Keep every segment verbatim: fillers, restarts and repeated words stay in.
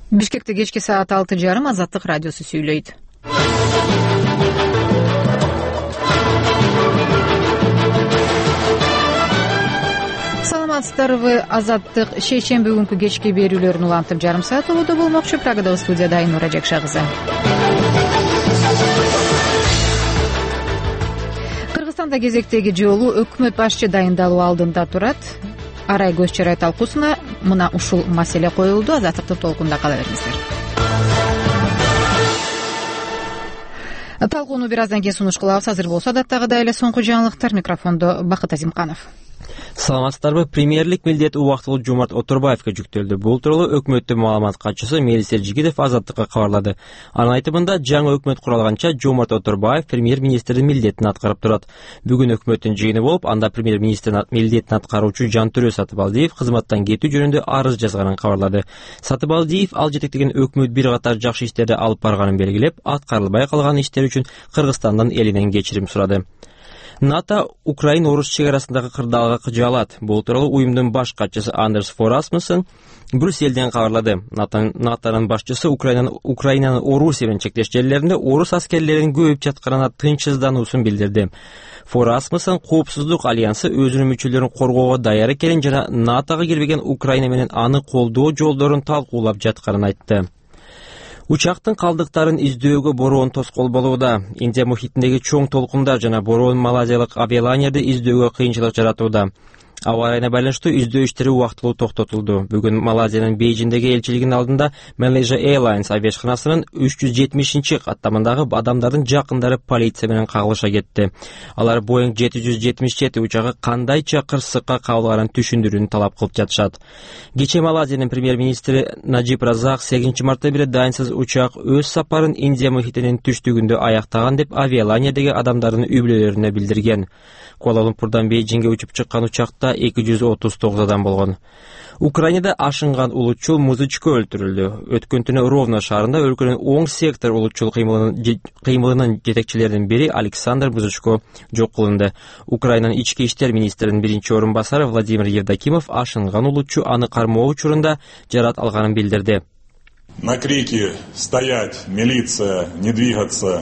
Бишкекте кечки саат алты жарым Азаттык радиосу сүйлөйт. Саламатсыздарбы? Азаттык шейшемби күнкү кечки берүүлөрүн улантып жарым саат болууда болмокчу. Прагадагы студияда Айнура Жакша кызы. Кыргызстанда кезектеги жолу өкмөт башчы дайындалуу алдында турат. Арай көз чарай талкуусуна мына ушул маселе коюлду. Азаттыктын толкунда кала бериңиздер. Талкууну бир аздан кийин сунуш кылабыз. Азыр болсо адаттагыдай эле соңку жаңылыктар. Микрофондо Бакыт Азимканов. Саламатсыздарбы? Премьерлик милдет убактылуу Жомарт Оторбаевге жүктөлдү. Бул тууралуу өкмөттүн маалымат катчысы Мелис Эржигитов Азаттыкка кабарлады. Анын айтымында, жаңы өкмөт куралганча Жомарт Оторбаев премьер-министрдин милдетин аткарып турат. Бүгүн өкмөттүн жыйыны болуп, анда премьер-министрдин милдетин аткаруучу Жантөрө Сатыбалдиев кызматтан кетүү жөнүндө арыз жазганын кабарлады. Сатыбалдиев ал жетектеген өкмөт бир катар жакшы иштерди алып барганын белгилеп, аткарылбай калган иштер үчүн Кыргызстандын элинен кечирим сурады. НАТО Украина-Орус чегарасындагы кырдаалга кыжаалат. Бул тууралуу уюмдун баш катчысы Андерс Fogh Rasmussen Брюсселден кабарлады. НАТОнун башчысы Украинанын Украинанын Орусия менен чектеш жерлеринде орус аскерлеринин көбөйүп жатканына тынчсыздануусун билдирди. Fogh Rasmussen Коопсуздук альянсы өзүнүн мүчөлөрүн коргоого даяр экенин жана НАТОга кирбеген Украина менен аны колдоо жолдорун талкуулап жатканын айтты. Учактын калдыктарын издөөгө бороон тоскоол болууда. Индия мухитиндеги чоң толкундар жана бороон малайзиялык авиалайнерди издөөгө кыйынчылык жаратууда. Аба ырайына байланыштуу издөө иштери убактылуу токтотулду. Бүгүн Малайзиянын Бейжиңдеги элчилигинин алдында Malaysia Airlines авиашканасынын үч жүз жетимишинчи каттамындагы адамдардын жакындары полиция менен кагылыша кетти. Алар Boeing жети жүз жетимиш жети учагы кандайча кырсыкка кабылганын түшүндүрүүнү талап кылып жатышат. Кечээ Малайзиянын премьер-министри Najib Razak сегизинчи мартта бери дайынсыз учак өз сапарын Индия мухитинин түштүгүндө аяктаган деп авиалайнердеги адамдардын үй бүлөлөрүнө билдирген. Куала-Лумпурдан Бейжиңге учуп чыккан учакта эки жүз отуз тогуз адам болгон. Украинада ашынган улутчул Музычко өлтүрүлдү. Өткөн түнү Ровно шаарында өлкөнүн оң сектор улутчул кыймылынын жетекчилеринин бири Александр Музычко жок кылынды. Украинанын ички иштер министринин биринчи орун басары Владимир Евдокимов ашынган улутчу аны кармоо учурунда жарат алганын билдирди. На крики «Стоять! Милиция! Не двигаться!»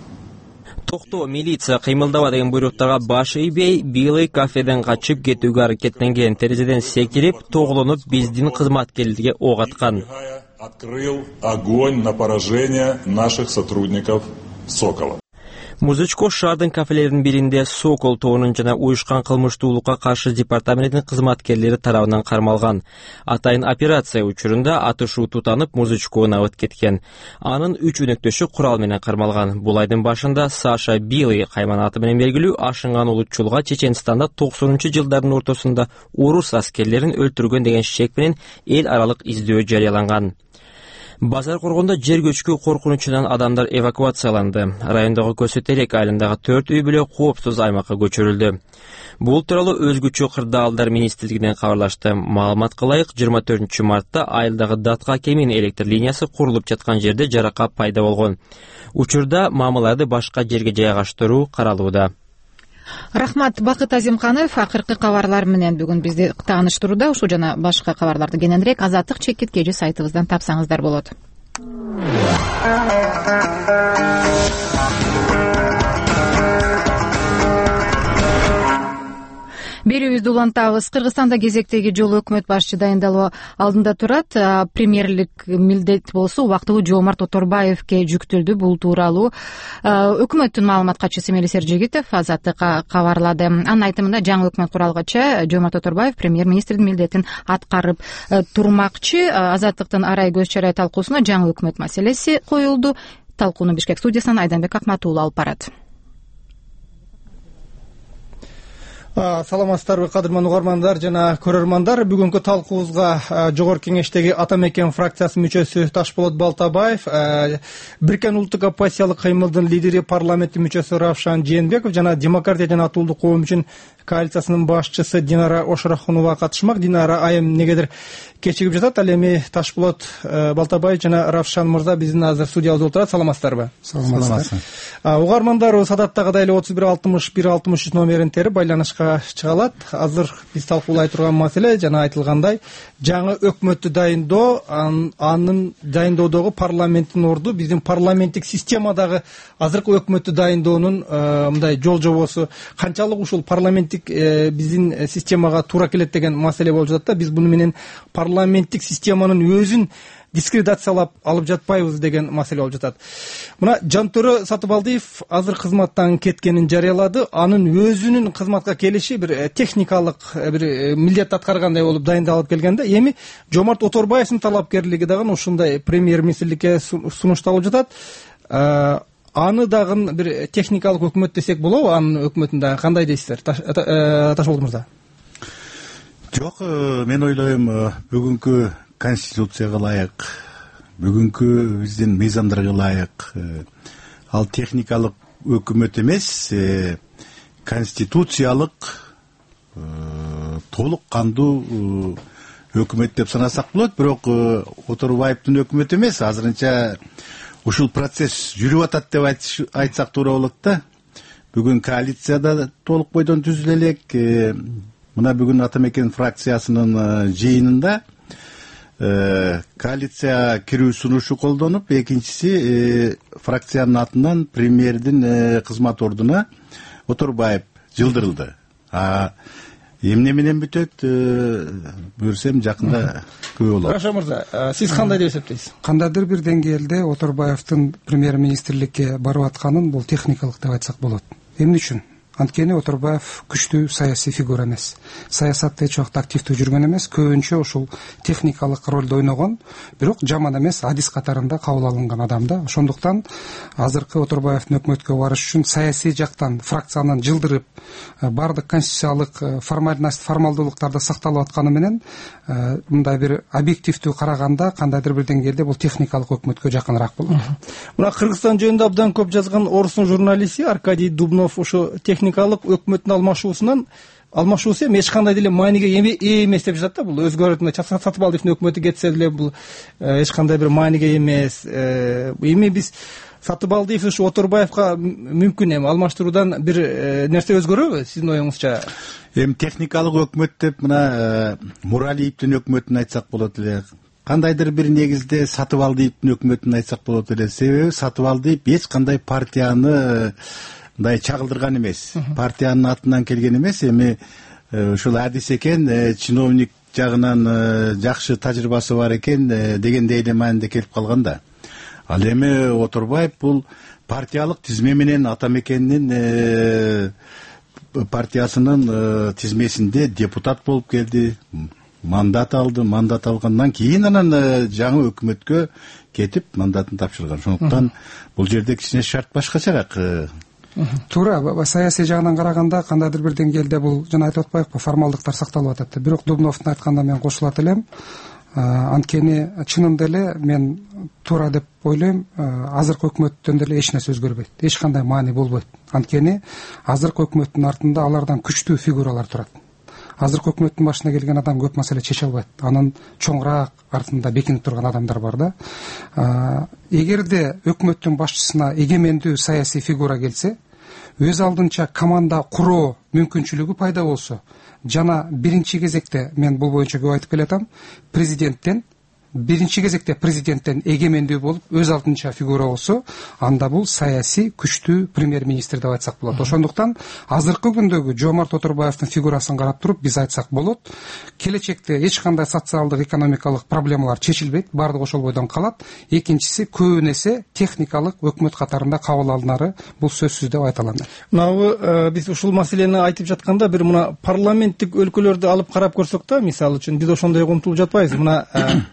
Токто, милиция, кыймылдаба деген буйруктарга баш ийбей, Билый кафеден качып кетүүгө аракеттенген. Терезеден секирип, тоголонуп, биздин кызматкерлерге ок аткан. Открыл огонь на поражение наших сотрудников «Сокола». Музычко шаардын кафелеринин биринде Сокол тобунун жана уюшкан кылмыштуулукка каршы департаменттин кызматкерлери тарабынан кармалган. Атайын операция учурунда атышуу тутанып, Музычко набыт кеткен. Анын үч өнөктөшү курал менен кармалган. Бул айдын башында Саша Билый кайманаты менен белгилүү ашынган улутчулга Чеченстанда токсонунчу жылдардын ортосунда орус аскерлерин өлтүргөн деген шек менен эл аралык издөө жарыяланган. Базар коргондо жер көчкү коркунучунан адамдар эвакуацияланды. Райондогу Көсөтерек айылындагы төрт үй бүлө коопсуз аймакка көчүрүлдү. Бул тууралуу өзгөчө кырдаалдар министрлигинен кабарлашты. Маалымат кылайык, жыйырма төртүнчү мартта айылдагы Датка Кемин электр линиясы курулуп жаткан жерде жаракат пайда болгон. Учурда мамыларды башка жерге жайгаштыруу каралууда. Рахмат, Бакыт Азимканов. Акыркы кабарлар менен бүгүн бизди тааныштырууда. Ушул жана башка кабарларды кененирээк Азаттык чекит кежи сайтыбыздан тапсаңыздар болот. Берүүбүздү улантабыз. Кыргызстанда кезектеги жолу өкмөт башчы дайындалуу алдында турат. Премьерлик милдет болсо убактылуу Жомарт Оторбаевке жүктөлдү. Бул тууралуу өкмөттүн маалымат катчысы Мелис Эржигитов Азаттыкка кабарлады. Анын айтымында, жаңы өкмөт куралгача Жомарт Оторбаев премьер-министрдин милдетин аткарып турмакчы. Азаттыктын арай көз чарай талкуусуна жаңы өкмөт маселеси коюлду. Талкууну Бишкек студиясынан Айданбек Акмат уулу алып барат. Саламатсыздарбы, кадырман угармандар жана көрөрмандар. Бүгүнкү талкуубузга Жогорку Кеңештеги Ата Мекен фракциясынын мүчөсү Ташболот Балтабаев, Биркен улуттук оппозициялык кыймылдын лидери, парламенттин мүчөсү Равшан Жээнбеков жана Демократия жана Атуулдук коом үчүн коалициясынын башчысы Динара Ошорохунова катышмак. Динара айым негедир кечигип жатат. Ал эми Ташболот Балтабаев жана Равшан мырза биздин азыр студиябызда отурат. Саламатсыздарбы? Саламатсыздар. Угармандар, садаттагыдай эле отуз бир алтымыш бир алтымыш үч номерин терип байланышка башка чыга алат. Азыр биз талкуулай турган маселе жана айтылгандай жаңы өкмөттү дайындоо, анын дайындоодогу парламенттин орду, биздин парламенттик системадагы азыркы өкмөттү дайындоонун мындай жол жобосу канчалык ушул парламенттик биздин системага туура келет деген маселе болуп жатат да. Биз буну менен парламенттик системанын өзүн дискредитациялап алып жатпайбыз деген маселе болуп жатат. Мына Жантөрө Сатыбалдиев азыр кызматтан кеткенин жарыялады. Анын өзүнүн кызматка келиши бир техникалык бир милдет аткаргандай болуп дайындалып келгенде, эми Жомарт Оторбаевдин талапкерлиги дагы ушундай премьер-министрликке сунушталып жатат. Аны дагы бир техникалык өкмөт десек болобу? Анын өкмөтүн дагы кандай дейсиздер, Ташболот мырза? Жок, мен ойлойм, бүгүнкү конституцияга ылайык, бүгүнкү биздин мыйзамдарга ылайык ал техникалык өкмөт эмес, конституциялык толук кандуу өкмөт деп санасак болот. Бирок Оторбаевдин өкмөтү эмес, азырынча ушул процесс жүрүп атат деп айтсак туура болот да. Бүгүн коалицияда толук бойдон түзүлө элек. Мына бүгүн Атамекен фракциясынын жыйынында коалиция кирүү сунушу колдонуп, экинчиси фракциянын атынан премьердин кызмат ордуна Оторбаев жылдырылды. Эмне менен бүтөт, көрсөм жакында күбө болот. Рашид мырза, сиз кандай деп эсептейсиз? Кандайдыр бир деңгээлде Оторбаевдин премьер-министрликке барып атканын бул техникалык деп айтсак болот. Эмне үчүн? Анткени Оторбаев күчтүү саясий фигура эмес. Саясатта эч убакта активдүү жүргөн эмес, көбүнчө ушул техникалык ролду ойногон, бирок жаман эмес, адис катарында кабыл алынган адам да. Ошондуктан азыркы Оторбаевдин өкмөткө барыш үчүн саясий жактан фракциянын жылдырып, бардык конституциялык формальность, формалдуулуктарды сакталып атканы менен мындай бир объективдүү караганда кандайдыр бир деңгээлде бул техникалык өкмөткө жакыныраак болот. Мына Кыргызстан жөнүндө абдан көп жазган орустун журналисти Аркадий Дубнов ушу техникалык өкмөттүн алмашуусунан алмашуусу эми эч кандай деле мааниге ээ эмес деп жатат да. Бул өзгөрөт, Сатыбалдиевдин өкмөтү кетсе деле бул эч кандай бир мааниге эмес. Эми биз Сатыбалдиев ушу Оторбаевга мүмкүн эми алмаштыруудан бир нерсе өзгөрөбү сиздин оюңузча? Эми техникалык өкмөт деп мына Муралиевдин өкмөтүн айтсак болот эле. Кандайдыр бир негизде Сатыбалдиевдин өкмөтүн айтсак болот эле. Себеби Сатыбалдиев эч кандай партияны мындай чагылдырган эмес. Партиянын атынан келген эмес. Эми ушул адис экен, чиновник жагынан жакшы тажрыйбасы бар экен дегендей эле мааниде келип калган да. Ал эми Оторбаев бул партиялык тизме менен Атамекендин партиясынын тизмесинде депутат болуп келди, мандат алды, мандат алгандан кийин анан жаңы өкмөткө кетип мандатын тапшырган. Ошондуктан бул жерде кичине шарт башкачараак. Туура, саясий жагынан караганда кандайдыр бир деңгээлде бул жана айтып атпайбыкпы, формалдыктар сакталып атат. Бирок Дубновдун айтканына мен кошулат элем. Анткени чынында эле мен туура деп ойлойм, азыркы өкмөттөн деле эч нерсе өзгөрбөйт, эч кандай маани болбойт. Анткени азыркы өкмөттүн артында алардан күчтүү фигуралар турат. Азыркы өкмөттүн башына келген адам көп маселе чече албайт. Анын чоңураак артында бекинип турган адамдар бар да. Эгерде өкмөттүн башчысына эгемендүү саясий фигура келсе, өз алдынча команда куруу мүмкүнчүлүгү пайда болсо, жана биринчи кезекте мен бул боюнча көп айтып келатам, президенттен биринчи кезекте президенттен эгемендүү болуп өз алдынча фигура болсо, анда бул саясий күчтүү премьер-министр деп айтсак болот. Ошондуктан азыркы күндөгү Жомарт Оторбаевдин фигурасын карап туруп биз айтсак болот, келечекте эч кандай социалдык, экономикалык проблемалар чечилбейт, баардыгы ошол бойдон калат. Экинчиси, көбүн эсе техникалык өкмөт катарында кабыл алынары бул сөзсүз деп айта алам. Мына биз ушул маселени айтып жатканда бир мына парламенттик өлкөлөрдү алып карап көрсөк да, мисалы үчүн биз ошондойго умтулуп жатпайбыз. Мына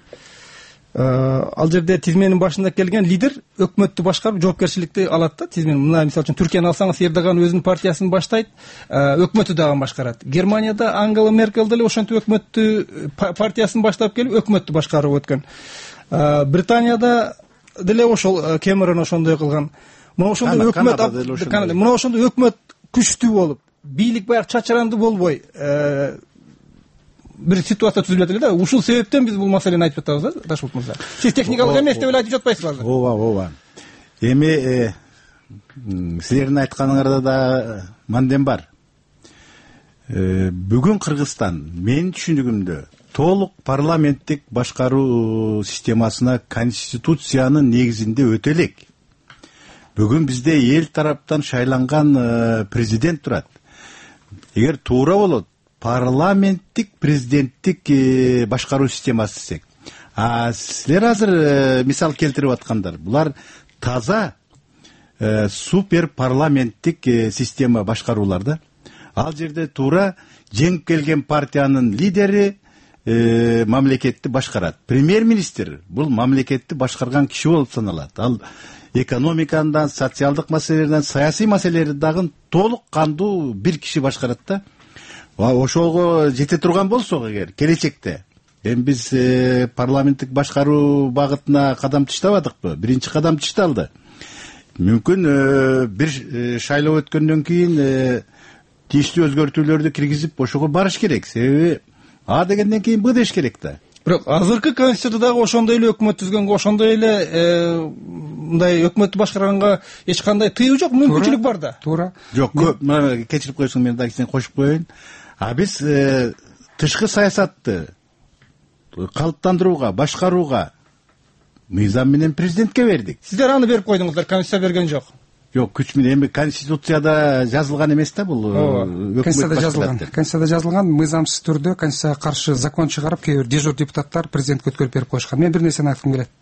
ал жерде тизменин башында келген лидер өкмөттү башкарып жоопкерчиликти алат да тизмен. Мына мисалы үчүн Түркияны алсаңыз, Эрдоган өзүнүн партиясын баштайт, өкмөттү дагы башкарат. Германияда Ангела Меркель деле ошентип өкмөттү партиясын баштап келип өкмөттү башкарып өткөн. Британияда деле ошол Кэмерон ошондой кылган. Мына ошондой өкмөт, мына ошондой өкмөт күчтүү болуп, бийлик баягы чачырандуу болбой бир ситуация түзүлүп эле да. Ушул себептен биз бул маселени айтып жатабыз да, Ташболот мырза. Сиз техникалык эмес деп эле айтып жатпайсызбы? Ооба, ооба. Эми силердин айтканыңарда да манден бар. бүгүн Кыргызстан менин түшүнүгүмдө толук парламенттик башкаруу системасына конституциянын негизинде өтө элек. Бүгүн бизде эл тараптан шайланган президент турат. Эгер туура болот, парламенттик президенттик башкаруу системасы десек. А силер азыр мисал келтирип аткандар. Булар таза супер парламенттик система башкаруулар да. Ал жерде туура жеңип келген партиянын лидери мамлекетти башкарат. Премьер-министр бул мамлекетти башкарган киши болуп саналат. Ал экономикадан, социалдык маселелерден, саясий маселелерди дагы толук кандуу бир киши башкарат да. Ошого жете турган болсок эгер келечекте, эми биз парламенттик башкаруу багытына кадам таштабадыкпы? Биринчи кадам ташталды. Мүмкүн бир шайлоо өткөндөн кийин тийиштүү өзгөртүүлөрдү киргизип ошого барыш керек. Себеби А дегенден кийин Б деш керек да. Бирок азыркы конституцияда ошондой эле өкмөт түзгөнгө, ошондой эле мындай өкмөттү башкарганга эч кандай тыюу жок, мүмкүнчүлүк бар да. Туура. Жок, кечирип койсоң мен дагы сени кошуп коеюн. А биз тышкы саясатты калыптандырууга, башкарууга мыйзам менен президентке бердик. Сиздер аны берип койдуңуздар, конституция берген жок. Жок, күч менен эми конституцияда жазылган эмес да бул. Конституцияда жазылган. Конституцияда жазылган, мыйзамсыз түрдө конституцияга каршы закон чыгарып, кээ бир дежур депутаттар президентке өткөрүп берип коюшкан. Мен бир нерсени айткым келет.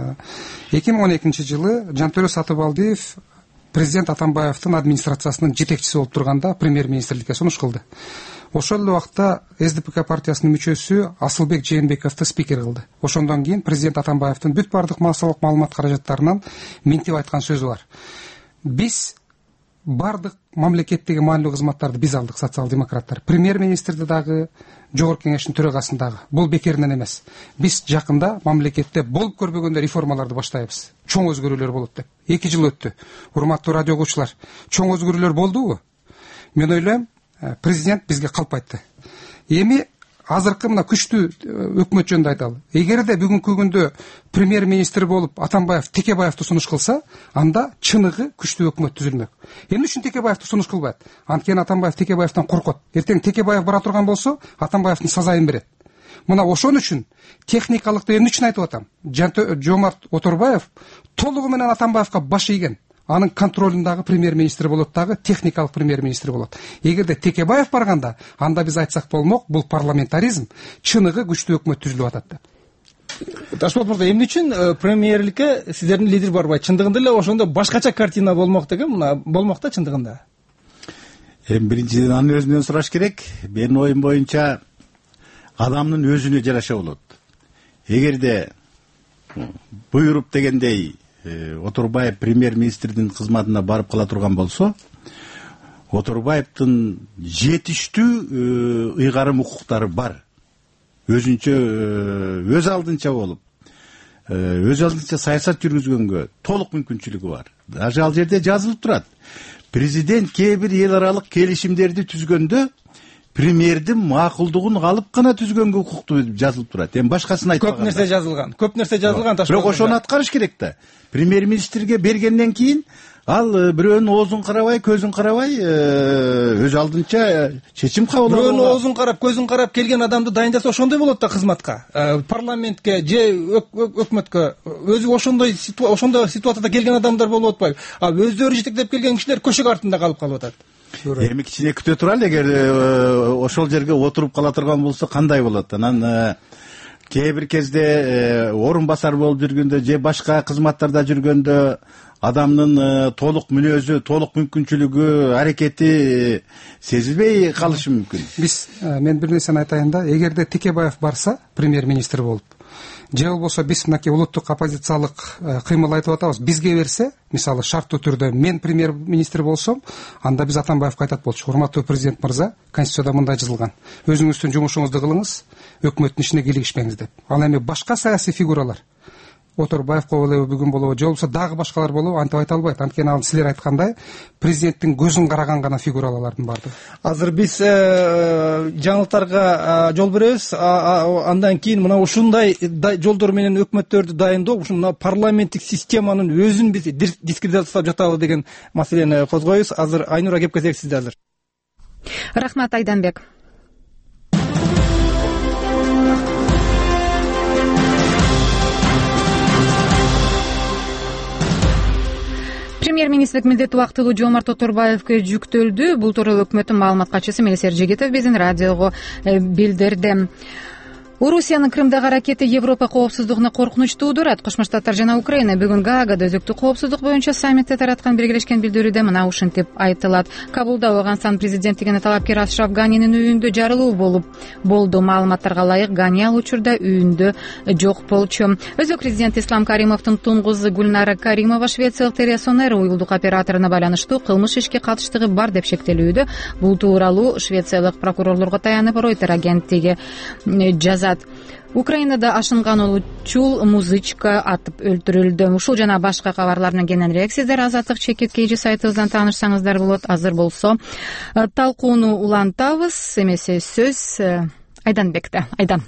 эки миң он экинчи жылы Жантөрө Сатыбалдиев президент Атамбаевдин администрациясынын жетекчиси болуп турганда премьер-министрликке сунуш кылды. Ошол эле убакта С Д П К партиясынын мүчөсү Асылбек Жээнбековду спикер кылды. Ошондон кийин президент Атамбаевдин бүт бардык массалык маалымат каражаттарынан минтип айткан сөзү бар. Биз бардык мамлекеттеги маанилүү кызматтарды биз алдык, социал-демократтар. Премьер-министрди дагы, жогорку кеңештин төрагасын дагы. Бул бекеринен эмес. Биз жакында мамлекетте болуп көрбөгөндө реформаларды баштайбыз. Чоң өзгөрүүлөр болот деп. эки жыл өттү. Урматтуу радио угуучулар, чоң өзгөрүүлөр болдубу? Мен ойлойм, президент бизге калп айтты. Эми азыркы мына күчтүү өкмөт жөнүндө айталы. Эгерде бүгүнкү күндө премьер-министр болуп Атамбаев Текебаевди сунуш кылса, анда чыныгы күчтүү өкмөт түзүлмөк. Эмне үчүн Текебаевди сунуш кылбайт? Анткени Атамбаев Текебаевден коркот. Эртең Текебаев бара турган болсо, Атамбаевдин сазайын берет. Мына ошон үчүн техникалыкты эмне үчүн айтып атам? Жомарт Оторбаев толугу менен Атамбаевга баш ийген. Анын контролундагы премьер-министр болот дагы, техникалык премьер-министр болот. Эгерде Текебаев барганда, анда биз айтсак болмок, бул парламентаризм, чыныгы күчтүү өкмөт түзүлүп атат деп. Ташпот мырза, эмне үчүн премьерликке сиздердин лидер барбайт? Чындыгында эле ошондо башкача картина болмок деген, мына болмок да чындыгында. Эми биринчиден анын өзүнөн сураш керек. Менин оюм боюнча адамдын өзүнө жараша болот. Эгерде буйруп дегендей Оторбаев премьер-министрдин кызматына барып кала турган болсо, Оторбаевдин жетиштүү ыйгарым укуктары бар. Өзүнчө өз алдынча болуп, өз алдынча саясат жүргүзгөнгө толук мүмкүнчүлүгү бар. Даже ал жерде жазылып турат. Президент кээ бир эл аралык келишимдерди түзгөндө премьердин макулдугун алып гана түзгөнгө укуктуу жазылып турат. Эми башкасын айтпаганда. Көп нерсе жазылган. Көп нерсе жазылган. Бирок ошону аткарыш керек да. Премьер-министрге бергенден кийин ал бирөөнүн оозун карабай, көзүн карабай, өз алдынча чечим кабыл алуу. Бирөөнүн оозун карап, көзүн карап келген адамды дайындаса ошондой болот да кызматка. Парламентке же өкмөткө өзү ошондой ошондой ситуацияда келген адамдар болуп атпайбы? А өздөрү жетектеп келген кишилер көшөк артында калып калып атат. Эми кичине күтө туралы, эгер ошол жерге отуруп кала турган болсо кандай болот? Анан кээ бир кезде орун басар болуп жүргөндө же башка кызматтарда жүргөндө адамдын толук мүнөзү, толук мүмкүнчүлүгү, аракети сезилбей калышы мүмкүн. Биз мен бир нерсени айтайын да, эгерде Текебаев барса премьер-министр болуп, же болбосо биз мынакей улуттук оппозициялык кыймыл айтып атабыз, бизге берсе, мисалы шарттуу түрдө мен премьер-министр болсом, анда биз Атамбаевге айтат болчу: урматтуу президент мырза, конституцияда мындай жазылган, өзүңүздүн жумушуңузду кылыңыз, өкмөттүн ишине кийлигишпеңиз деп. Ал эми башка саясий фигуралар, Оторбаев болобу, бүгүн болобу, же болбосо дагы башкалар болобу, антип айта албайт. Анткени ал силер айткандай президенттин көзүн караган гана фигуралардын бардыгы. Азыр биз жаңылыктарга жол беребиз. Андан кийин мына ушундай жолдор менен өкмөттөрдү дайындоо, ушул парламенттик системанын өзүн биз дискредитациялап жатабы деген маселени козгойбуз. Азыр Айнура кеп келсек, сизде азыр. Рахмат, Айданбек. Премьер-министрлик милдети убактылуу Жомарт Оторбаевге жүктөлдү. Бул тууралуу өкмөттүн маалымат катчысы Мелисер Жигитов биздин радиого билдирди. Орусиянын Крымдагы аракети Европа коопсуздугуна коркунуч туудурат. Кошмо Штаттар жана Украина бүгүн Гаагада өзөктүк коопсуздук боюнча саммитте тараткан биргелешкен билдирүүдө мына ушинтип айтылат. Кабулда Аугандстан президенттигине талапкер Ашраф Ганинин үйүндө жарылуу болуп болду. Маалыматтарга ылайык, Гани ал учурда үйүндө жок болчу. Өзбек президенти Ислам Каримовдун тунгузу Гүлнара Каримова швециялык Терия Сонер уюлдук операторуна байланыштуу кылмыш ишке катыштыгы бар деп шектелүүдө. Бул тууралуу швециялык прокурорлорго таянып Реутер агенттиги жазат. Украинада ашынган улуучул музычка атып өлтүрүлдү. Ушул жана башка кабарлардан кененирээк сиздер Азаттык чекит кейжи сайтыбыздан таанышсаңыздар болот. Азыр болсо талкууну улантабыз. Эмесе сөз Айданбекте. Айдан.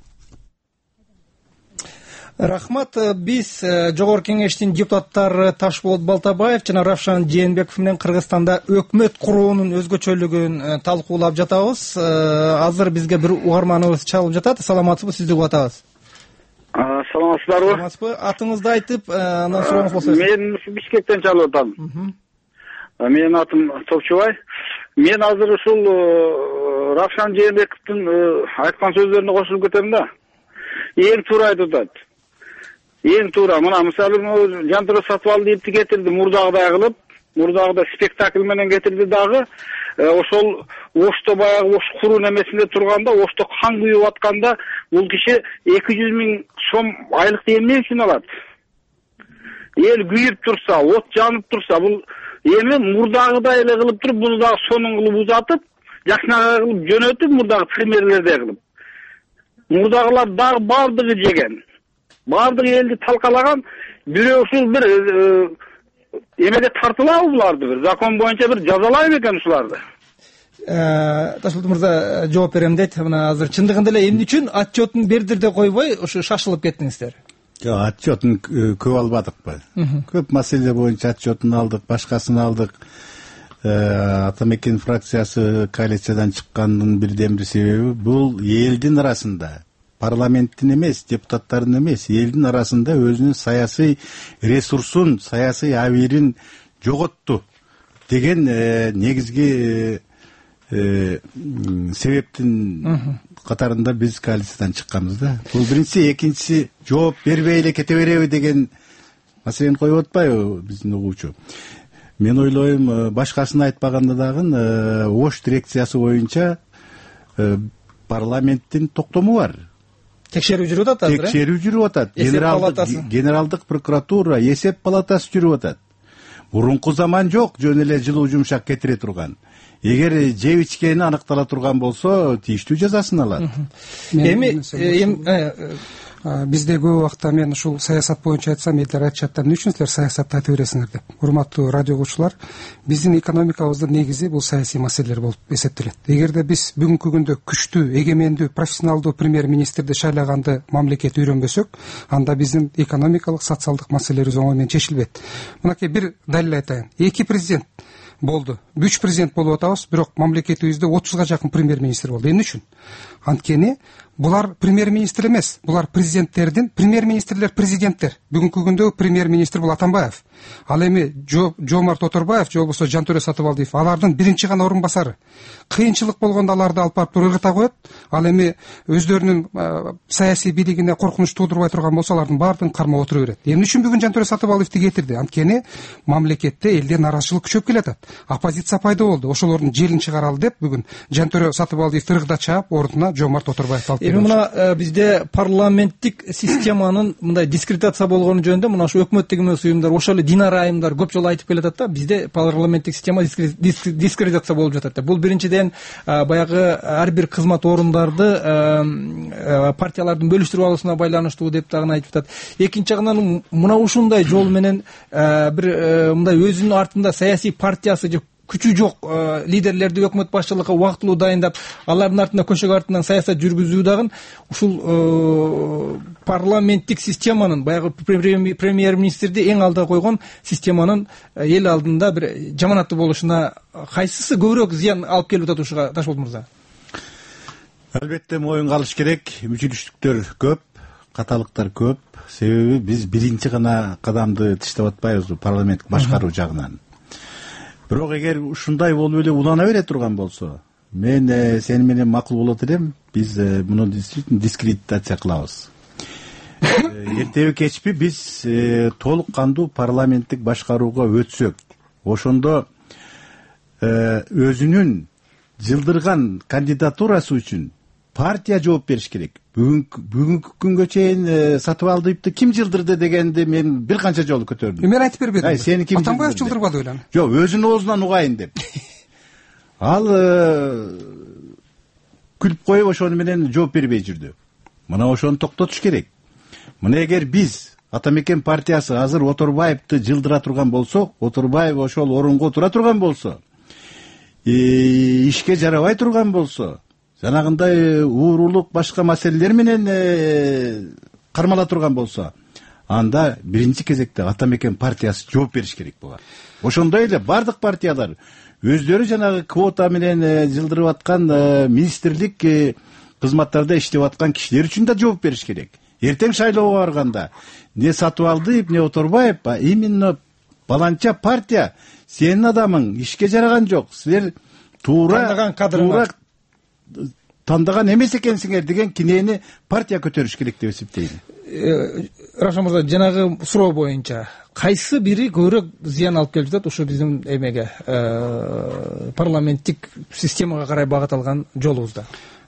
Рахмат. Биз Жогорку Кеңештин депутаттары Ташболот Балтабаев жана Равшан Жээнбеков менен Кыргызстанда өкмөт куруунун өзгөчөлүгүн талкуулап жатабыз. Азыр бизге бир угарманыбыз чалып жатат. Саламатсызбы, сизди угуп атабыз. Саламатсыздарбы? Саламатсызбы? Атыңызды айтып, анан сурооңуз болсо. Мен Бишкектен чалып атам. Менин атым Топчубай. Мен азыр ушул Равшан Жээнбековдун айткан сөздөрүнө кошулуп кетем да. Эң туура айтып атат. Эң туура. Мына мисалы Жантүрө сатып алды деп кетирди, мурдагыдай кылып, мурдагыда спектакль менен кетирди дагы. Ошол Ошто баягы Ош куруу немесинде турганда, Ошто кан күйүп атканда бул киши эки жүз миң сом айлыкты эмне үчүн алат? Эл күйүп турса, от жанып турса, бул эми мурдагыдай эле кылып туруп, буну дагы сонун кылып узатып, жакшынакай кылып жөнөтүп, мурдагы премьерлердей кылып. Мурдагылар дагы бардыгы жеген. Бардыгы элди талкалаган, бирөө ушул бир эмеге тартылабы буларды, бир закон боюнча бир жазалайбы экен ушуларды? Ташболот мырза жооп берем дейт. Мына азыр чындыгында эле эмне үчүн отчетун бердир деп койбой, ушу шашылып кеттиңиздер? Жок, отчетун көп албадыкпы. Көп маселе боюнча отчетун алдык, башкасын алдык. Атамекен фракциясы коалициядан чыккандын бирден бир себеби бул элдин арасында, парламенттин эмес, депутаттардын эмес, элдин арасында өзүнүн саясий ресурсун, саясий абийирин жоготту деген негизги себептин катарында биз коалициядан чыкканбыз да. Бул биринчиси, экинчиси жооп бербей эле кете береби деген маселени коюп атпайбы биздин угуучу? Мен ойлойм, башкасын айтпаганда дагы Ош дирекциясы боюнча парламенттин токтому бар. Текшерүү жүрүп атат азыр. Текшерүү жүрүп атат. Генералдык прокуратура, эсеп палатасы жүрүп атат. Мурунку заман жок, жөн эле жылуу жумшак кетире турган. Эгер жеп ичкени аныктала турган болсо, тийиштүү жазасын алат. Эми бизде көп убакта мен ушул саясат боюнча айтсам, элдер айтышат, эмне үчүн силер саясатты айта бересиңер деп. Урматтуу радио угуучулар, биздин экономикабыздын негизи бул саясий маселелер болуп эсептелет. Эгерде биз бүгүнкү күндө күчтүү, эгемендүү, профессионалдуу премьер-министрди шайлаганды мамлекет үйрөнбөсөк, анда биздин экономикалык, социалдык маселелерибиз оңой менен чечилбейт. Мынакей бир далил айтайын. Эки президент болду. Үч президент болуп атабыз, бирок мамлекетибизде отузга жакын премьер-министр болду. Эмне үчүн? Анткени булар премьер-министр эмес, булар президенттердин, премьер-министрлер президенттер. Бүгүнкү күндө премьер-министр бул Атамбаев. Ал эми Жомарт Оторбаев же болбосо Жантөрө Сатыбалдиев алардын биринчи гана орун басары. Кыйынчылык болгондо аларды алып барып ыргыта коет. Ал эми өздөрүнүн саясий бийлигине коркунуч туудурбай турган болсо, алардын баардыгын кармап отура берет. Эмне үчүн бүгүн Жантөрө Сатыбалдиевди кетирди? Анткени мамлекетте элде нааразычылык күчөп келатат. Оппозиция пайда болду. Ошолордун желин чыгаралы деп бүгүн Жантөрө Сатыбалдиевди ыргыта чаап, ордуна Жомарт Оторбаевди алып. Эми мына бизде парламенттик системанын мындай дискредитация болгону жөнүндө мына ошо өкмөттүк эмес уюмдар, ошол эле дин айымдар көп жолу айтып келатат да, бизде парламенттик система дискредитация болуп жатат деп. Бул биринчиден баягы ар бир кызмат орундарды партиялардын бөлүштүрүп алуусуна байланыштуу деп дагы айтып атат. Экинчи жагынан мына ушундай жол менен бир мындай өзүнүн артында саясий партиясы же күчү жок лидерлерди өкмөт башчылыгы убактылуу дайындап, алардын артында көшөк артынан саясат жүргүзүү дагы ушул парламенттик системанын, баягы премьер-министрди эң алдыга койгон системанын эл алдында бир жаманаттуу болушуна кайсысы көбүрөөк зыян алып келип атат ушуга, Ташболот мырза? Албетте моюнга алыш керек. Мүчүлүштүктөр көп, каталыктар көп. Себеби биз биринчи гана кадамды тыштап атпайбыз парламенттик башкаруу жагынан. Бирок эгер ушундай болуп эле улана бере турган болсо, мен сени менен макул болот элем, биз муну дискредитация кылабыз. Эртеби кечпи биз толук кандуу парламенттик башкарууга өтсөк, ошондо өзүнүн жылдырган кандидатурасы үчүн партия жооп бериш керек. Бүгүнкү күнгө чейин Сатыбалдиевди ким жылдырды дегенди мен бир канча жолу көтөрдүм. Мен айтып бербедим. Ай, сени ким жылдырды? Атамбаев жылдырбады белем. Жок, өзүнүн оозунан угайын деп. Ал күлүп коюп ошону менен жооп бербей жүрдү. Мына ошону токтотуш керек. Мына эгер биз Атамекен партиясы азыр Оторбаевди жылдыра турган болсок, Оторбаев ошол орунга отура турган болсо, ишке жарабай турган болсо, жанагындай уурулук башка маселелер менен кармала турган болсо, анда биринчи кезекте Атамекен партиясы жооп бериш керек болот. Ошондой эле бардык партиялар өздөрү жанагы квота менен жылдырып аткан министрлик кызматтарда иштеп аткан кишилер үчүн да жооп бериш керек. Эртең шайлоого барганда не Сатыбалдиев, не Оторбаев, а именно баланча партия сенин адамың ишке жараган жок, силер туура туура тандаган эмес экенсиңер деген кинени партия көтөрүш керек деп эсептейм. Равшан мырза, жанагы суроо боюнча кайсы бири көбүрөөк зыян алып келип жатат ушу биздин эмеге, парламенттик системага карай багыт алган жолубузда?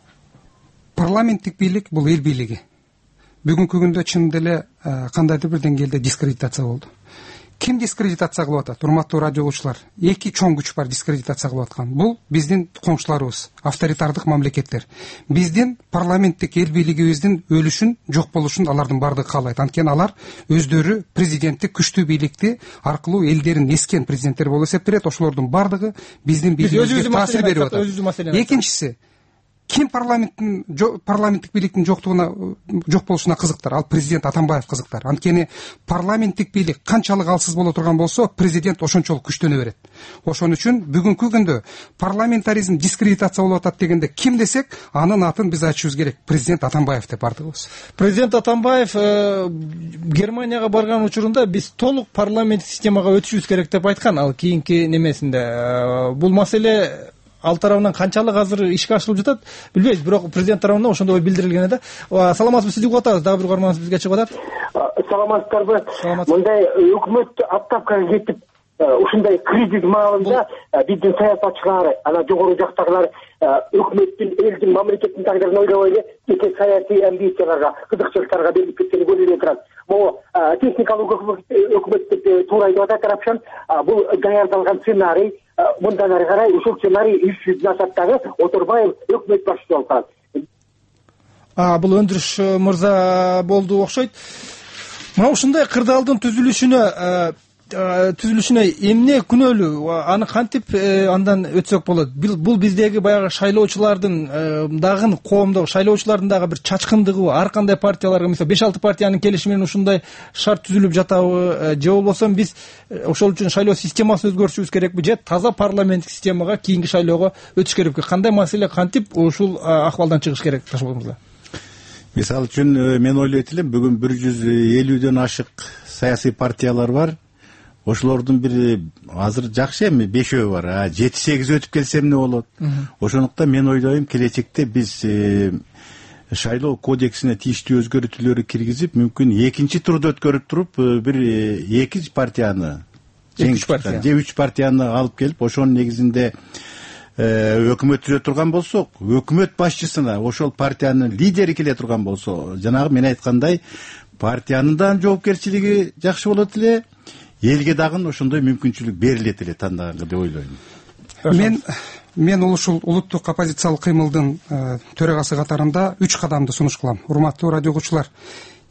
Парламенттик бийлик бул эл бийлиги. Бүгүнкү күндө чынында эле кандайдыр бир деңгээлде дискредитация болду. Ким дискредитация кылып атат? Урматтуу радиолучулар, эки чоң күч бар дискредитация кылып аткан. Бул биздин коңшуларыбыз, авторитардык мамлекеттер. Биздин парламенттик эл бийлигибиздин өлүшүн, жок болушун алардын бардыгы каалайт. Анткени алар өздөрү президенттик күчтүү бийликти аркылуу элдерин эскен президенттер болуп эсептелет. Ошолордун бардыгы биздин бийлигибизге таасир берип атат. Экинчиси, ким парламенттин парламенттик бийликтин жоктугуна жок болушуна кызыктар? Ал президент Атамбаев кызыктар. Анткени парламенттик бийлик канчалык алсыз боло турган болсо, президент ошончолук күчтөнө берет. Ошон үчүн бүгүнкү күндө парламентаризм дискредитация болуп атат дегенде ким десек, анын атын биз айтышыбыз керек. Президент Атамбаев деп бардыгыбыз. Президент Атамбаев Германияга барган учурунда биз толук парламенттик системага өтүшүбүз керек деп айткан. Ал кийинки немесинде бул маселе ал тарабынан канчалык азыр ишке ашырылып жатат билбейбиз, бирок президент тарабынан ошондой билдирилген эде. Саламатсызбы, сизди угуп атабыз. Дагы бир угарманыбыз бизге чыгып атат. Саламатсыздарбы? Мындай өкмөт отставкага кетип, ушундай кризис маалында биздин саясатчылар, ана жогору жактагылар өкмөттүн, элдин, мамлекеттин тагдырын ойлобой эле эки саясий амбицияларга, кызыкчылыктарга берилип кеткени көрүнүп турат. Могу техникалык өкмөт деп туура айтып атат Рапшан. Бул даярдалган сценарий, мындан ары карай ушул сценарий үч жүздүн ашат дагы Оторбаев өкмөт башчысы болуп калат. Бул Өндүрүш мырза болду окшойт. Мына ушундай кырдаалдын түзүлүшүнө түзүлүшүнө эмне күнөөлүү, аны кантип андан өтсөк болот? Бул биздеги баягы шайлоочулардын дагы коомдогу шайлоочулардын дагы бир чачкындыгыбы? Ар кандай партияларга, мисалы беш алты партиянын келишими менен ушундай шарт түзүлүп жатабы? Же болбосо биз ошол үчүн шайлоо системасын өзгөртүшүбүз керекпи? Же таза парламенттик системага кийинки шайлоого өтүш керекпи? Кандай маселе, кантип ушул акыбалдан чыгыш керек, Ташболот мырза? Мисалы үчүн мен ойлойт элем, бүгүн бир жүз элүүдөн ашык саясий партиялар бар. Ошолордун бир азыр жакшы эми бешөө бар, а жети сегиз өтүп келсе эмне болот? Ошондуктан мен ойлойм, келечекте биз шайлоо кодексине тийиштүү өзгөртүүлөрдү киргизип, мүмкүн экинчи турду өткөрүп туруп, бир эки партияны, же үч партияны алып келип, ошонун негизинде өкмөт түзө турган болсок, өкмөт башчысына ошол партиянын лидери келе турган болсо, жанагы мен айткандай, партиянын да жоопкерчилиги жакшы болот эле, элге дагы ошондой мүмкүнчүлүк берилет эле тандаганга деп ойлойм. Мен мен ушул улуттук оппозициялык кыймылдын төрагасы катарында үч кадамды сунуш кылам. Урматтуу радио угуучулар,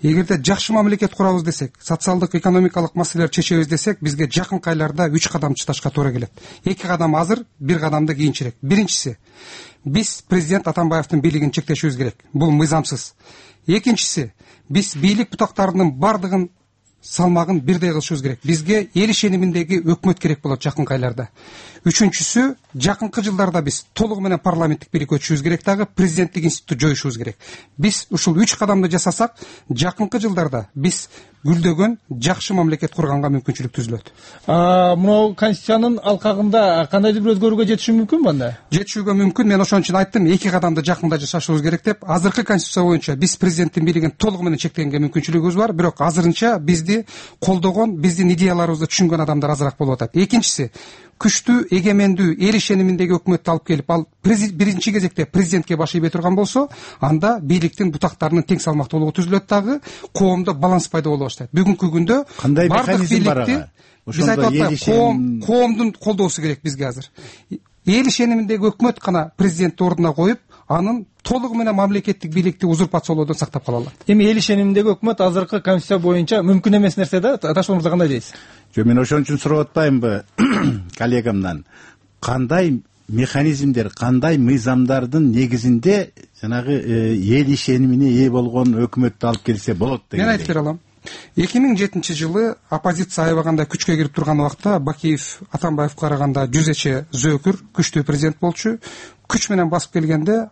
эгерде жакшы мамлекет курабыз десек, социалдык экономикалык маселелерди чечебиз десек, бизге жакынкы айларда үч кадам чыдашка туура келет. эки кадам азыр, бир кадамды кийинчерээк. Биринчиси, биз президент Атамбаевдин бийлигин чектешибиз керек. Бул мыйзамсыз. Экинчиси, биз бийлик бутактарынын бардыгын салмагын бирдей кылышыбыз керек. Бизге эл ишениминдеги өкмөт керек болот жакынкы айларда. Үчүнчүсү, жакынкы жылдарда биз толугу менен парламенттик бийлик өтүшүбүз керек, дагы президенттик институтты жоюшубуз керек. Биз ушул үч кадамды жасасак, жакынкы жылдарда биз гүлдөгөн жакшы мамлекет курганга мүмкүнчүлүк түзүлөт. Мынау конституциянын алкагында кандайдыр бир өзгөрүүгө жетиши мүмкүнбү анда? Жетишүүгө мүмкүн. Мен ошон үчүн айттым, эки кадамды жакында жасашыбыз керек деп. Азыркы конституция боюнча биз президенттин бийлигин толугу менен чектегенге мүмкүнчүлүгүбүз бар, бирок азырынча бизди колдогон, биздин идеяларыбызды түшүнгөн адамдар азыраак болуп атат. Экинчиси, күчтүү, эгемендүү, эл ишениминдеги өкмөттү алып келип, ал биринчи кезекте президентке баш ийбей турган болсо, анда бийликтин бутактарынын тең салмактуулугу түзүлөт, дагы коомдо баланс пайда боло баштайт. Бүгүнкү күндө кандай механизм бар ага? Биз айтып атпайбы, коом коомдун колдоосу керек бизге азыр. Эл ишениминдеги өкмөт гана президентти ордуна коюп, анын толугу менен мамлекеттик бийликти узурпациялоодон сактап кала алат. Эми эл ишениминдеги өкмөт азыркы конституция боюнча мүмкүн эмес нерсе да, Ташпул мырза кандай дейсиз? Жок, мен ошон үчүн сурап атпаймынбы коллегамдан. Кандай механизмдер, кандай мыйзамдардын негизинде жанагы эл ишенимине ээ болгон өкмөттү алып келсе болот деген. Мен айтып бере алам. эки миң жетинчи жылы оппозиция аябагандай күчкө кирип турган убакта Бакиев Атамбаевге караганда жүз эче зөөкүр, күчтүү президент болчу. Күч менен басып келгенде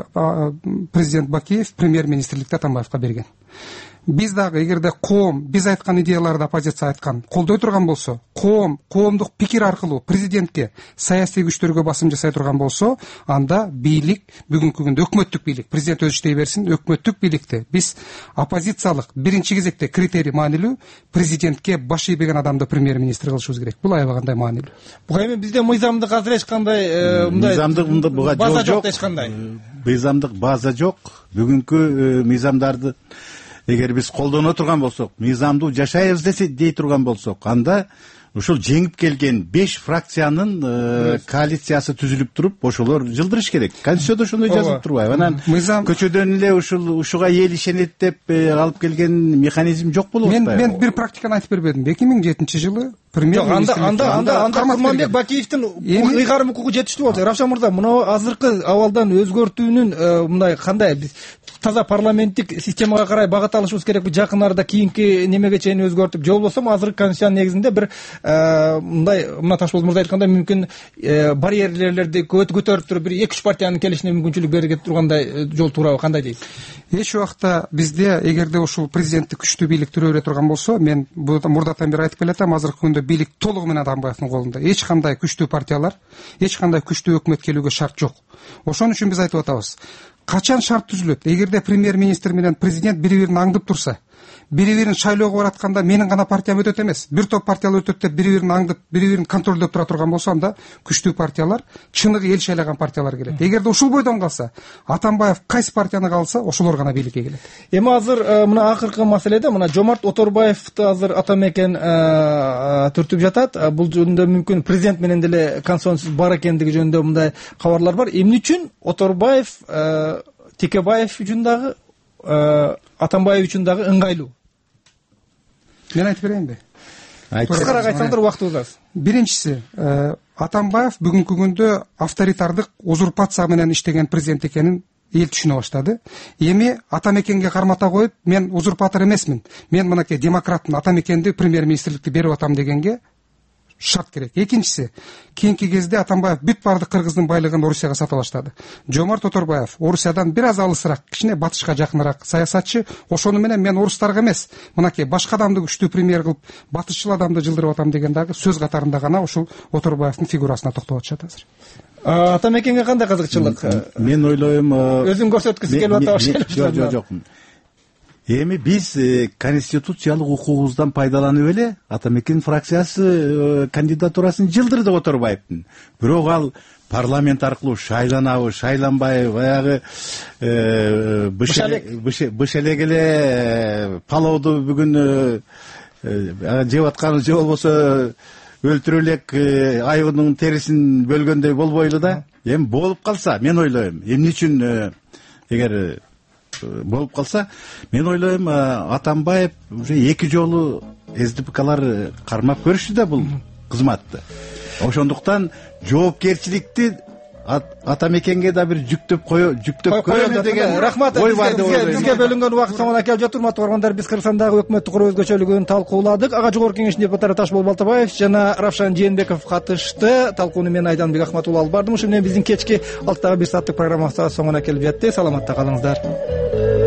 президент Бакиев премьер-министрликти Атамбаевге берген. Биз дагы эгерде коом биз айткан идеяларды оппозиция айткан колдой турган болсо, коом коомдук пикир аркылуу президентке, саясий күчтөргө басым жасай турган болсо, анда бийлик бүгүнкү күндө өкмөттүк бийлик, президент өзү иштей берсин, өкмөттүк бийликти биз оппозициялык биринчи кезекте критерий маанилүү, президентке баш ийбеген адамды премьер-министр кылышыбыз керек. Бул аябагандай маанилүү. Буга эми бизде мыйзамдык азыр эч кандай мындай мыйзамдык буга жол жок, эч кандай. Мыйзамдык база жок. Бүгүнкү мыйзамдарды эгер биз колдоно турган болсок, мыйзамдуу жашайбыз десе дей турган болсок, анда ушул жеңип келген беш фракциянын коалициясы түзүлүп туруп, ошолор жылдырыш керек. Конституцияда ошондой жазылып турбайбы? Анан көчөдөн эле ушул ушуга эл ишенет деп алып келген механизм жок болуп атпайбы? Мен мен бир практиканы айтып бербедим. эки миң жетинчи жылы премьер-министр анда анда анда Курманбек Бакиевдин ыйгарым укугу жетиштүү болчу. Равшан мырза, мына азыркы абалдан өзгөртүүнүн мындай кандай биз таза парламенттик системага карай багыт алышыбыз керекпи? Жакын арада кийинки немеге чейин өзгөртүп, же болбосо азыркы конституциянын негизинде бир мындай, мына Ташпул мырза айткандай, мүмкүн барьерлерди көтөрүп туруп бир эки үч партиянын келишине мүмкүнчүлүк бере тургандай жол туурабы? Кандай дейсиз? Эч убакта бизде эгерде ушул президенттик күчтүү бийлик түрө бере турган болсо, мен мурдатан бери айтып келатам, азыркы күндө бийлик толугу менен Атамбаевдин колунда. Эч кандай күчтүү партиялар, эч кандай күчтүү өкмөт келүүгө шарт жок. Ошон үчүн биз айтып атабыз. Качан шарт түзүлөт? Эгерде премьер-министр менен президент бири-бирин аңдып турса, бири-бирин шайлоого баратканда менин гана партиям өтөт эмес, бир топ партиялар өтөт деп бири-бирин аңдып, бири-бирин контролдоп тура турган болсо, анда күчтүү партиялар, чыныгы эл шайлаган партиялар келет. Эгерде ушул бойдон калса, Атамбаев кайсы партияны калса, ошолор гана бийликке келет. Эми азыр мына акыркы маселеде мына Жомарт Оторбаевди азыр атамекен түртүп жатат. Бул жөнүндө мүмкүн президент менен деле консенсус бар экендиги жөнүндө мындай кабарлар бар. Эмне үчүн Оторбаев Текебаев үчүн дагы Атамбаев үчүн дагы ыңгайлуу? Мен айтып берейинби? Кыскараак айтсаңдар убактыбыз аз. Биринчиси, Атамбаев бүгүнкү күндө авторитардык узурпация менен иштеген президент экенин эл түшүнө баштады. Эми атамекенге кармата коюп, мен узурпатор эмесмин, мен мынакей демократмын, атамекенди премьер-министрликти берип атам дегенге шарт керек. Экинчиси, кийинки кезде Атамбаев бүт бардык кыргыздын байлыгын Орусияга сата баштады. Жомарт Оторбаев Орусиядан бир аз алысыраак, кичине батышка жакыныраак саясатчы. Ошону менен мен орустарга эмес, мынакей башка адамды күчтүү премьер кылып, батышчыл адамды жылдырып атам деген дагы сөз катарында гана ушул Оторбаевдин фигурасына токтоп атышат азыр. Атамекенге кандай кызыкчылык? Мен ойлойм, өзүн көрсөткүсү келип атат. Жок, жок, жок. Эми биз конституциялык укугубуздан пайдаланып эле Атамекен фракциясы кандидатурасын жылдырды Оторбаевдин. Бирок ал парламент аркылуу шайланабы, шайланбайбы, баягы бышелек эле палооду бүгүн жеп атканы же болбосо өлтүрө элек айбынын терисин бөлгөндөй болбойлу да. Эми болуп калса, мен ойлойм, эмне үчүн эгер болуп калса, мен ойлойм Атамбаев уже эки жолу СДПКлар кармап көрүштү да бул кызматты. Ошондуктан жоопкерчиликти Атамекенге да бир жүктөп кое жүктөп коелу деген рахмат. Бизге бөлүнгөн убакыт соңуна келип жатыр. Урматтуу көрөрмандар, биз Кыргызстандагы өкмөттү куруу өзгөчөлүгүн талкууладык. Ага Жогорку Кеңештин депутаты Ташбол Балтабаев жана Равшан Жээнбеков катышты. Талкууну мен Айданбек Ахматулла алып бардым. Ушу менен биздин кечки алтыдагы бир сааттык программабыз соңуна келип жетти. Саламатта калыңыздар.